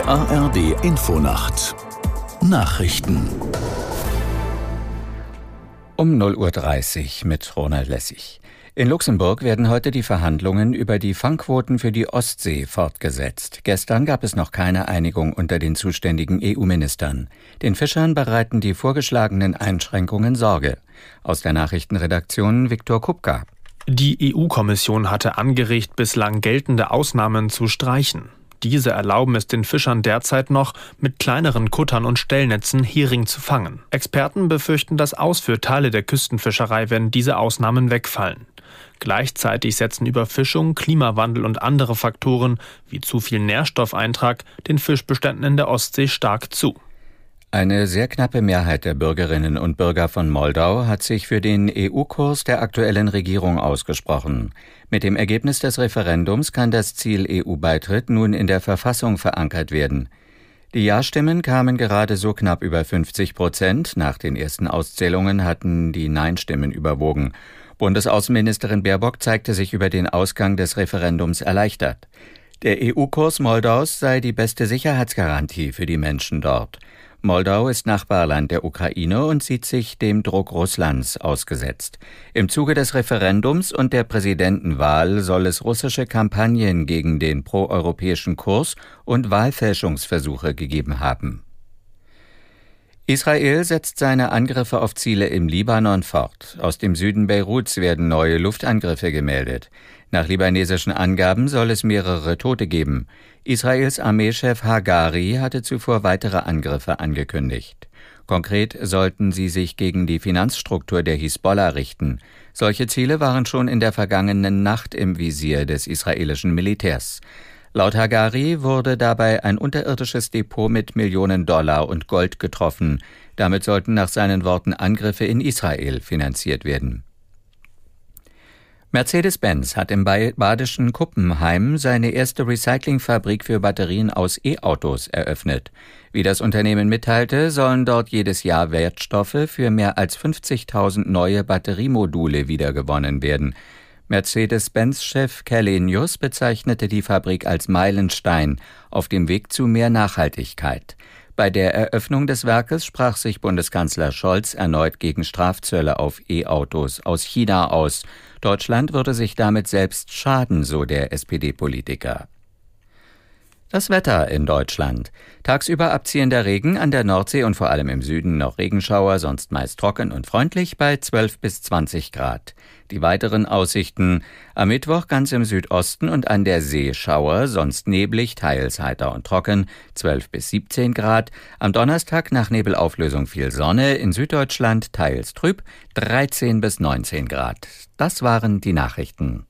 ARD Infonacht Nachrichten um 0:30 Uhr mit Ronald Lessig. In Luxemburg werden heute die Verhandlungen über die Fangquoten für die Ostsee fortgesetzt. Gestern gab es noch keine Einigung unter den zuständigen EU-Ministern. Den Fischern bereiten die vorgeschlagenen Einschränkungen Sorge. Aus der Nachrichtenredaktion Viktor Kupka. Die EU-Kommission hatte angeregt, bislang geltende Ausnahmen zu streichen. Diese erlauben es den Fischern derzeit noch, mit kleineren Kuttern und Stellnetzen Hering zu fangen. Experten befürchten das Aus für Teile der Küstenfischerei, wenn diese Ausnahmen wegfallen. Gleichzeitig setzen Überfischung, Klimawandel und andere Faktoren wie zu viel Nährstoffeintrag den Fischbeständen in der Ostsee stark zu. Eine sehr knappe Mehrheit der Bürgerinnen und Bürger von Moldau hat sich für den EU-Kurs der aktuellen Regierung ausgesprochen. Mit dem Ergebnis des Referendums kann das Ziel EU-Beitritt nun in der Verfassung verankert werden. Die Ja-Stimmen kamen gerade so knapp über 50%. Nach den ersten Auszählungen hatten die Nein-Stimmen überwogen. Bundesaußenministerin Baerbock zeigte sich über den Ausgang des Referendums erleichtert. Der EU-Kurs Moldaus sei die beste Sicherheitsgarantie für die Menschen dort. Moldau ist Nachbarland der Ukraine und sieht sich dem Druck Russlands ausgesetzt. Im Zuge des Referendums und der Präsidentenwahl soll es russische Kampagnen gegen den proeuropäischen Kurs und Wahlfälschungsversuche gegeben haben. Israel setzt seine Angriffe auf Ziele im Libanon fort. Aus dem Süden Beiruts werden neue Luftangriffe gemeldet. Nach libanesischen Angaben soll es mehrere Tote geben. Israels Armeechef Hagari hatte zuvor weitere Angriffe angekündigt. Konkret sollten sie sich gegen die Finanzstruktur der Hisbollah richten. Solche Ziele waren schon in der vergangenen Nacht im Visier des israelischen Militärs. Laut Hagari wurde dabei ein unterirdisches Depot mit Millionen Dollar und Gold getroffen. Damit sollten nach seinen Worten Angriffe in Israel finanziert werden. Mercedes-Benz hat im badischen Kuppenheim seine erste Recyclingfabrik für Batterien aus E-Autos eröffnet. Wie das Unternehmen mitteilte, sollen dort jedes Jahr Wertstoffe für mehr als 50.000 neue Batteriemodule wiedergewonnen werden. Mercedes-Benz-Chef Källenius bezeichnete die Fabrik als Meilenstein auf dem Weg zu mehr Nachhaltigkeit. Bei der Eröffnung des Werkes sprach sich Bundeskanzler Scholz erneut gegen Strafzölle auf E-Autos aus China aus. Deutschland würde sich damit selbst schaden, so der SPD-Politiker. Das Wetter in Deutschland. Tagsüber abziehender Regen, an der Nordsee und vor allem im Süden noch Regenschauer, sonst meist trocken und freundlich bei 12 bis 20 Grad. Die weiteren Aussichten: am Mittwoch ganz im Südosten und an der See Schauer, sonst neblig, teils heiter und trocken, 12 bis 17 Grad. Am Donnerstag nach Nebelauflösung viel Sonne, in Süddeutschland teils trüb, 13 bis 19 Grad. Das waren die Nachrichten.